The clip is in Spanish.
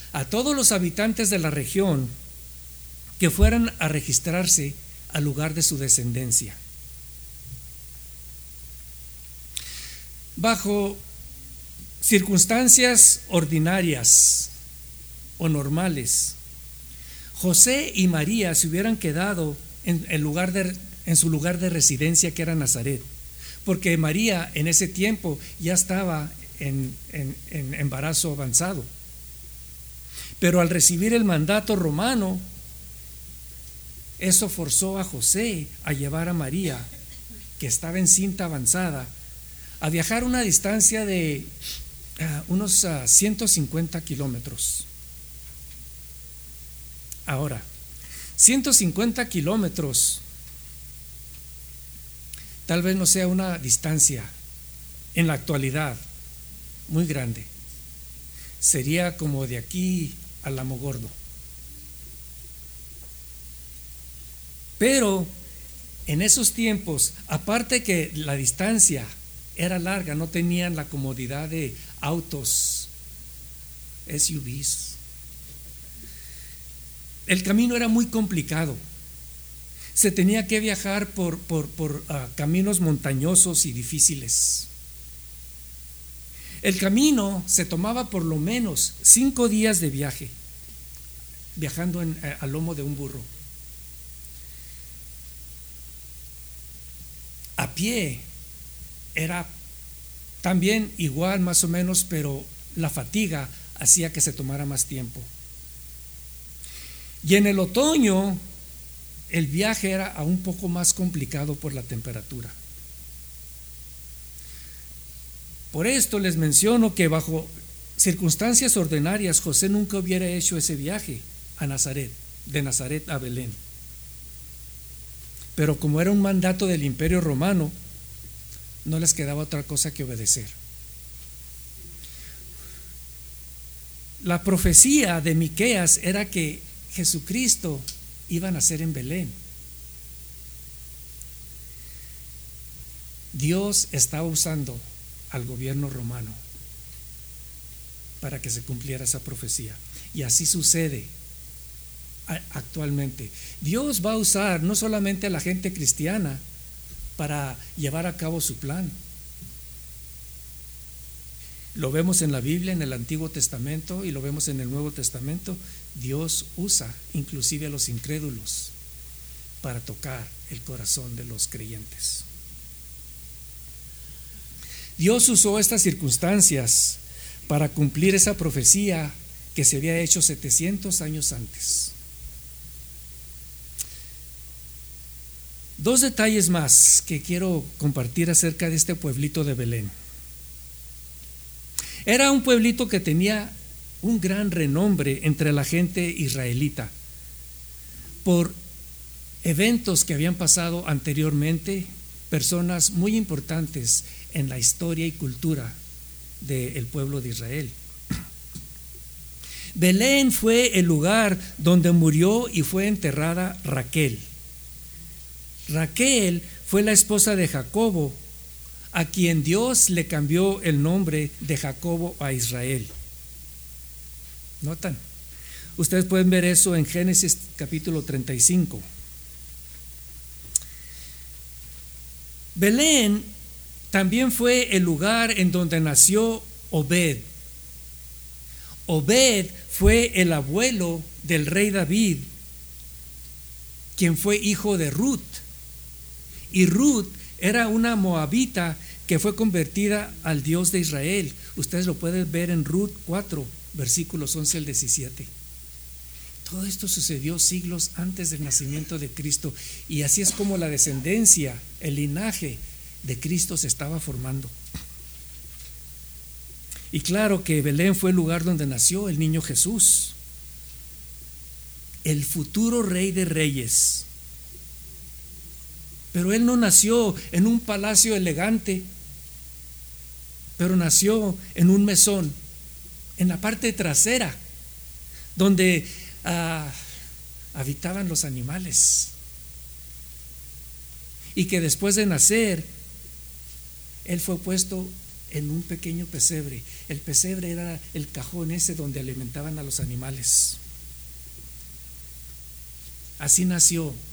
a todos los habitantes de la región que fueran a registrarse al lugar de su descendencia. Bajo circunstancias ordinarias o normales, José y María se hubieran quedado en su lugar de residencia, que era Nazaret, porque María en ese tiempo ya estaba en embarazo avanzado. Pero al recibir el mandato romano, eso forzó a José a llevar a María, que estaba encinta avanzada, a viajar una distancia de unos 150 kilómetros. Ahora, 150 kilómetros tal vez no sea una distancia en la actualidad muy grande. Sería como de aquí al Alamogordo. Pero en esos tiempos, aparte que la distancia era larga, no tenían la comodidad de autos, SUVs. El camino era muy complicado. Se tenía que viajar por caminos montañosos y difíciles. El camino se tomaba por lo menos 5 días de viaje, viajando al lomo de un burro. A pie era también igual más o menos, pero la fatiga hacía que se tomara más tiempo. Y en el otoño el viaje era aún un poco más complicado por la temperatura. Por esto les menciono que bajo circunstancias ordinarias José nunca hubiera hecho ese viaje a Nazaret, de Nazaret a Belén. Pero como era un mandato del Imperio Romano, no les quedaba otra cosa que obedecer. La profecía de Miqueas era que Jesucristo iba a nacer en Belén. Dios estaba usando al gobierno romano para que se cumpliera esa profecía, y así sucede actualmente. Dios va a usar no solamente a la gente cristiana para llevar a cabo su plan. Lo vemos en la Biblia, en el Antiguo Testamento, y lo vemos en el Nuevo Testamento. Dios usa inclusive a los incrédulos para tocar el corazón de los creyentes. Dios usó estas circunstancias para cumplir esa profecía que se había hecho 700 años antes. 2 detalles más que quiero compartir acerca de este pueblito de Belén. Era un pueblito que tenía un gran renombre entre la gente israelita por eventos que habían pasado anteriormente, personas muy importantes en la historia y cultura del pueblo de Israel. Belén fue el lugar donde murió y fue enterrada Raquel. Raquel fue la esposa de Jacobo, a quien Dios le cambió el nombre de Jacobo a Israel. ¿Notan? Ustedes pueden ver eso en Génesis capítulo 35. Belén también fue el lugar en donde nació Obed. Obed fue el abuelo del rey David, quien fue hijo de Ruth. Y Ruth era una moabita que fue convertida al Dios de Israel. Ustedes lo pueden ver en Ruth 4, versículos 11 al 17. Todo esto sucedió siglos antes del nacimiento de Cristo, y así es como la descendencia, el linaje de Cristo se estaba formando. Y claro que Belén fue el lugar donde nació el niño Jesús, el futuro rey de reyes. Pero él no nació en un palacio elegante, pero nació en un mesón, en la parte trasera, donde habitaban los animales. Y que después de nacer, él fue puesto en un pequeño pesebre. El pesebre era el cajón ese donde alimentaban a los animales. Así nació